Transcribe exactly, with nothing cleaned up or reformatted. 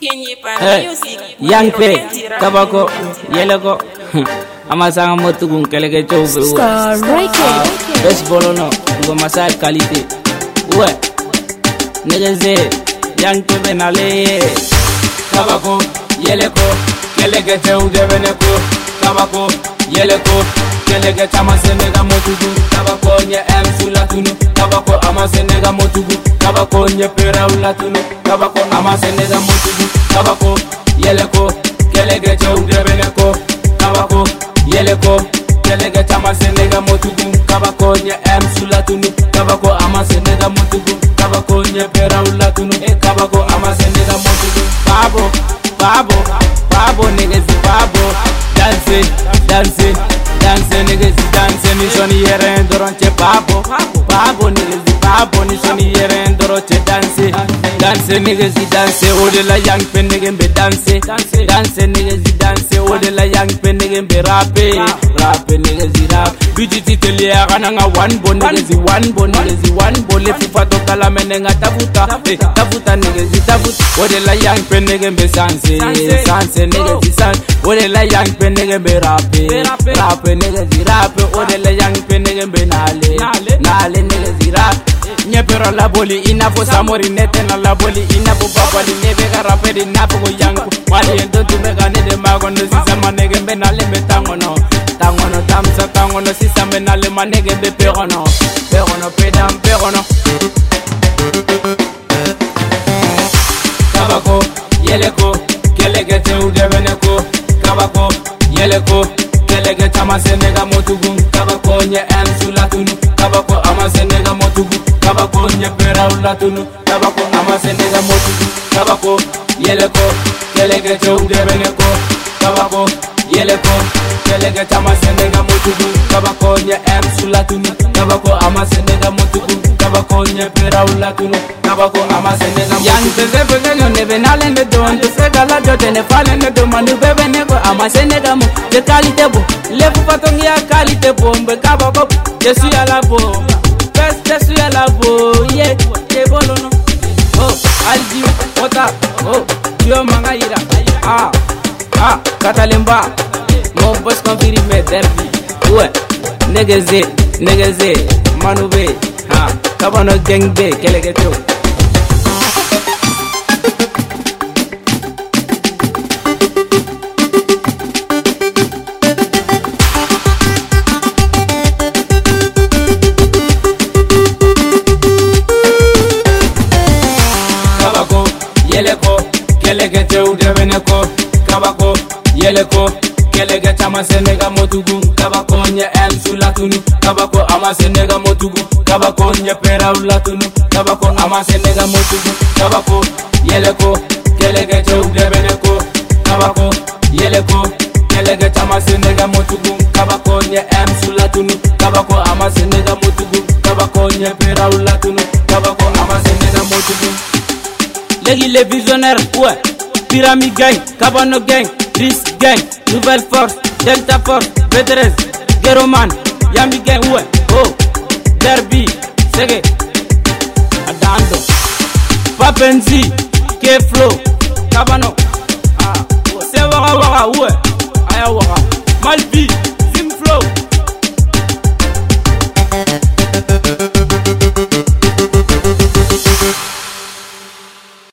Hey, young pay, tabako, yellow, Amasanga motugun kelege chobu. Star Record. Best bolono, go masal quality. Ouais, negeze, young pay benale. Tabako, yeleko, kelege chobu deveneko. Tabako, yeleko, kelege chamasenega motugun. Tabako nye em sulatunu. Tabako amasenega motugun. Tabako nye pera ulatunu. Tabako amasenega motugun. Tabako, yeleko, kelege chobu deveneko. Tabako, yeleko, kelege chamasenega motugun. Tabako nye em sulatunu. Tabako amasenega motugun. Tabako nye pera ulatunu. E tabako amasenega motugun. Babo, babo, babo negezi babo. Dance, dance, dance negezi dance. Nishoni yere ndoronche babo. Babo negezi babo. Nishoni yere ndoronche dance. Dance negezi dance. Odela young pen negembe dance. Dance negezi dance. Odela young pen negembe rappe. Rappe negezi rap. Bijiti telia kananga one bo negezi one bo negezi one bo. Lefufa toka la menenga tafuta. Tafuta negezi tafuta. Odela young pen negembe sanse. Sanse negezi sanse. Odela young pen negembe rappe. Rappe negezi rappe. Odela young pen negembe nale. Nale negezi rappe. Nyepero la boli inafo samori nete na la boli inafo babali nebe karape di napo ko yangu wali endo tumeka nede mago no sisa manege mbe nale mbe tangono tangono tamsa tangono sisa mbe nale manege mbe perono perono pedam perono Kabako yeleko kelege te udeveneko Kabako yeleko kelege chamasenega motugun Kabako nye em sulatunu Kabako amasenega motugun Kabako nye pera ulatunu Kabako amasenega motugun Kabako yeleko kelege chow deveneko Kabako yeleko kelege chamasenega motugun Kabako nye em sulatunu Kabako amasenega motugun Kabako nye pera ulatunu Kabako amasenega motugun Yang teze pegenyo nebe nalende do Ante segala jote ne falende do Manu bebe nego amasenega mo De kalite bo Lefu patongi ya kalite bo Mbe kabako Jesu ya la bo Je suis à la voix, yeah, yeah, bolo no. Oh, Alji, Ota, oh, Yo Mangaira, ah, ah, Katalimba, mon boss confiri me derby, ouais, negeze, negeze, manube, ah, Kabano gengbe, kelegeto. Yeleko, kelege te udeveneko Kabako, yeleko, kelege chamasenega motugun Kabako nye em sulatunu Kabako amasenega motugun Kabako nye pera ulatunu Kabako amasenega motugun Kabako, yeleko, kelege te udeveneko Kabako, yeleko, kelege chamasenega motugun Kabako nye em sulatunu Kabako amasenega motugun Kabako nye pera ulatunu Kabako amasenega motugun Legi les visionnaires, ouais, Pyramide Gang, Kabano Gang, Risk Gang, Nouvelle Force, Delta Force, B treize, Geroman, Yami Gang, ouais, oh, Derby, Sege, Adando, Papenzi, K-Flow, Kabano, ah, c'est Waka Waka, ouais, Aya Waka, Malbi.